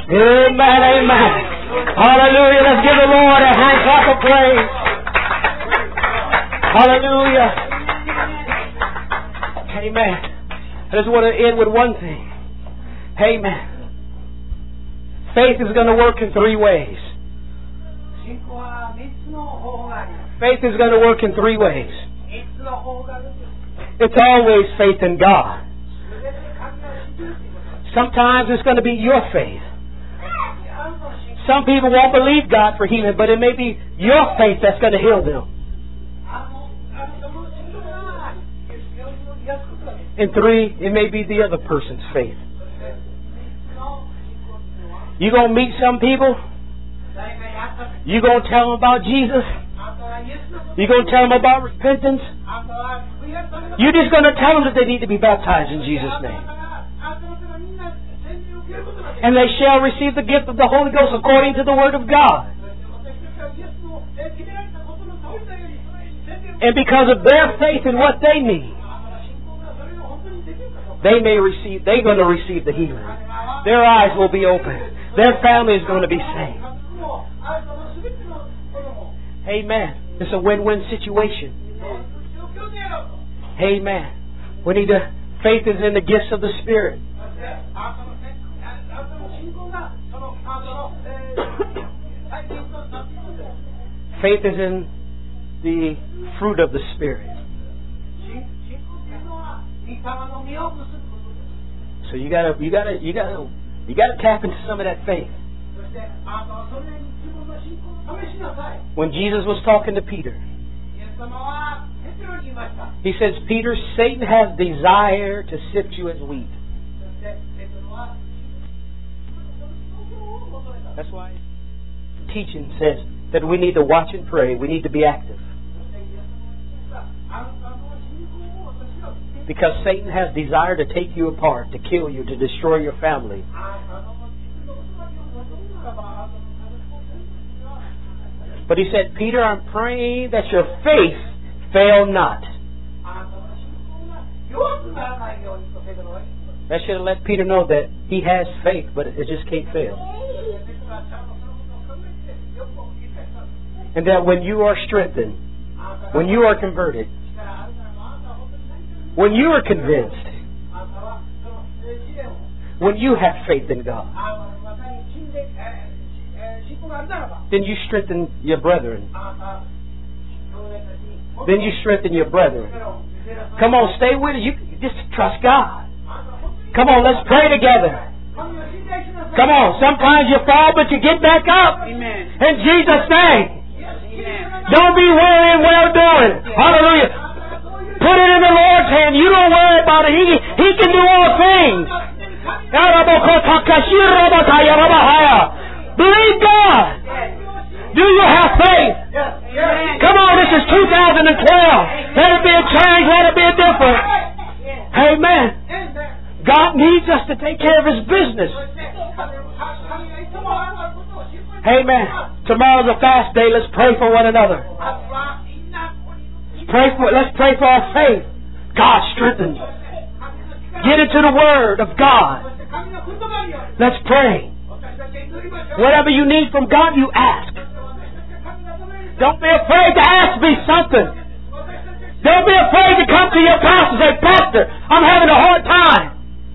Amen, amen. Hallelujah. Let's give the Lord a hand clap of praise. Hallelujah. Amen. I just want to end with one thing. Amen. Faith is going to work in 3 ways. Faith is going to work in 3 ways. It's always faith in God. Sometimes it's going to be your faith. Some people won't believe God for healing, but it may be your faith that's going to heal them. And 3, it may be the other person's faith. You're going to meet some people. You're going to tell them about Jesus. You're going to tell them about repentance. You're just going to tell them that they need to be baptized in Jesus' name. And they shall receive the gift of the Holy Ghost according to the Word of God. And because of their faith in what they need, they're going to receive the healing. Their eyes will be open. Their family is going to be saved. Amen. It's a win-win situation. Amen. We need to, faith is in the gifts of the Spirit. Faith is in the fruit of the Spirit. So you gotta tap into some of that faith. When Jesus was talking to Peter, He says, Peter, Satan has desire to sift you as wheat. That's why teaching says that we need to watch and pray. We need to be active. Because Satan has desire to take you apart, to kill you, to destroy your family. But he said, Peter, I'm praying that your faith fail not. That should have let Peter know that he has faith, but it just can't fail. And that when you are strengthened, when you are converted, when you are convinced, when you have faith in God, then you strengthen your brethren. Then you strengthen your brethren. Come on, stay with it. You just trust God. Come on, let's pray together. Come on, sometimes you fall, but you get back up. In Jesus' name. Don't be weary in well doing. Hallelujah. Put it in the Lord's hand. You don't worry about it. He can do all things. Believe God. Do you have faith? Come on, this is 2012. Let it be a change. Let it be a difference. Amen. God needs us to take care of His business. Amen. Tomorrow's a fast day. Let's pray for one another. Let's pray for our faith. God strengthen you. Get into the Word of God. Let's pray. Whatever you need from God, you ask. Don't be afraid to ask me something. Don't be afraid to come to your pastor and say, Pastor, I'm having a hard time.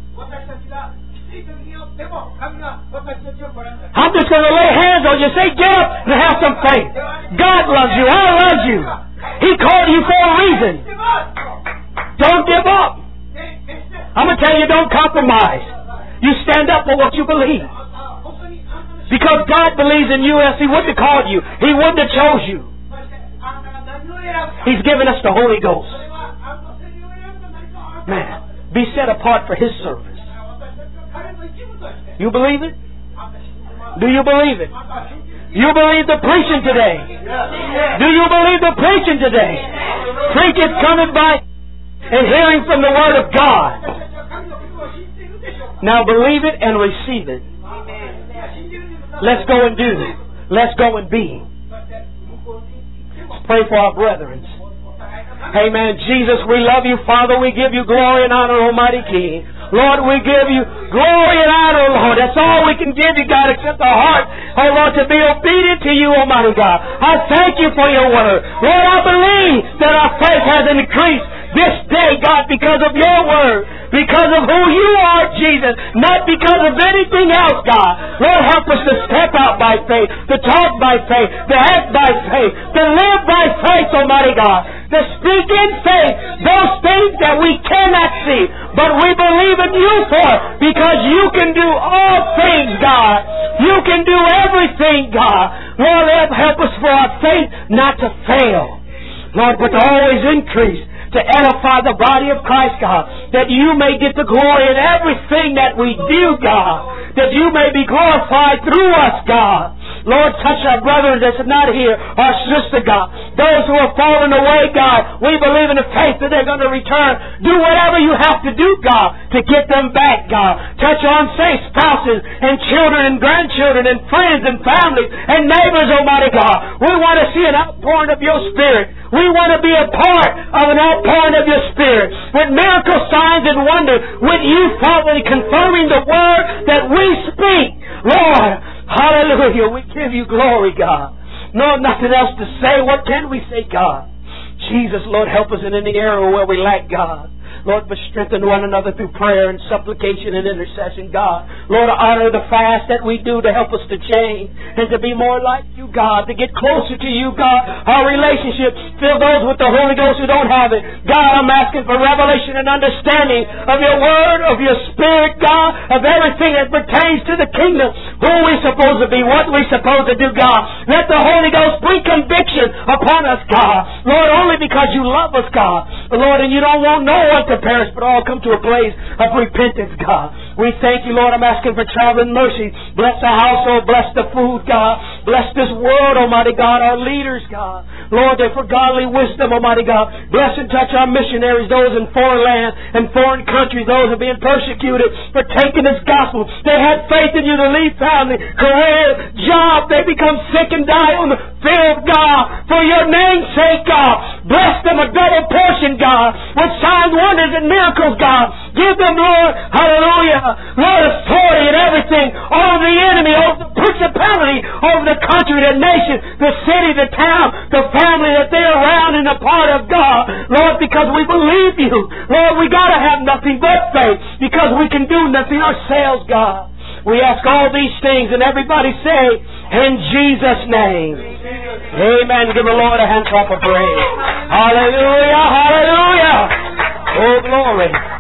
I'm just going to lay hands on you. Say, get up and have some faith. God loves you. I love you. He called you for a reason. Don't give up. I'm going to tell you, don't compromise. You stand up for what you believe. Because God believes in you, else He wouldn't have called you. He wouldn't have chose you. He's given us the Holy Ghost. Man, be set apart for His service. You believe it? Do you believe it? You believe the preaching today? Do you believe the preaching today? Preaching coming by and hearing from the Word of God. Now believe it and receive it. Let's go and do it. Let's go and be. Let's pray for our brethren. Amen. Jesus, we love you, Father. We give you glory and honor, Almighty King. Lord, we give you glory and honor, Lord. That's all we can give you, God, except the heart, oh Lord, to be obedient to you, Almighty God. I thank you for your word. Lord, I believe that our faith has increased this day, God, because of your word, because of who you are, Jesus, not because of anything else, God. Lord, help us to step out by faith, to talk by faith, to act by faith, to live by faith, Almighty God, to speak in faith those things that we cannot see, but we believe in you for it, because you can do all things, God. You can do everything, God. Lord, help us for our faith not to fail, Lord, but to always increase, to edify the body of Christ, God, that you may get the glory in everything that we do, God, that you may be glorified through us, God. Lord, touch our brother that's not here, our sister, God. Those who have fallen away, God, we believe in the faith that they're going to return. Do whatever you have to do, God, to get them back, God. Touch our unsaved spouses and children and grandchildren and friends and families and neighbors, Almighty God. We want to see an outpouring of your Spirit. We want to be a part of an outpouring of your Spirit, with miracle signs and wonders, with you, Father, confirming the word that we speak. Lord, hallelujah, we give you glory, God. No, nothing else to say. What can we say, God? Jesus, Lord, help us in any area where we lack, God. Lord, but strengthen one another through prayer and supplication and intercession, God. Lord, honor the fast that we do to help us to change and to be more like you, God, to get closer to you, God. Our relationships, fill those with the Holy Ghost who don't have it. God, I'm asking for revelation and understanding of your word, of your Spirit, God, of everything that pertains to the kingdom. Who we're supposed to be, what we're supposed to do, God. Let the Holy Ghost bring conviction upon us, God. Lord, only because you love us, God. Lord, and you don't want no one to perish, but all come to a place of repentance, God. We thank you, Lord. I'm asking for traveling mercy. Bless the household. Bless the food, God. Bless this world, Almighty God. Our leaders, God. Lord, they're for godly wisdom, Almighty God. Bless and touch our missionaries, those in foreign land and foreign countries, those who are being persecuted for taking this gospel. They had faith in you to leave family, career, job. They become sick and die on the field, God. For your name's sake, God. Bless them a double portion, God, with signs, wonders, and miracles, God. Give them, Lord, hallelujah, Lord, authority and everything over the enemy, over the principality, over the country, the nation, the city, the town, the family that they're around and a part of, God. Lord, because we believe you. Lord, we got to have nothing but faith because we can do nothing ourselves, God. We ask all these things, and everybody say, in Jesus' name. Amen. Give the Lord a hand clap of praise. Hallelujah, hallelujah. Oh, glory.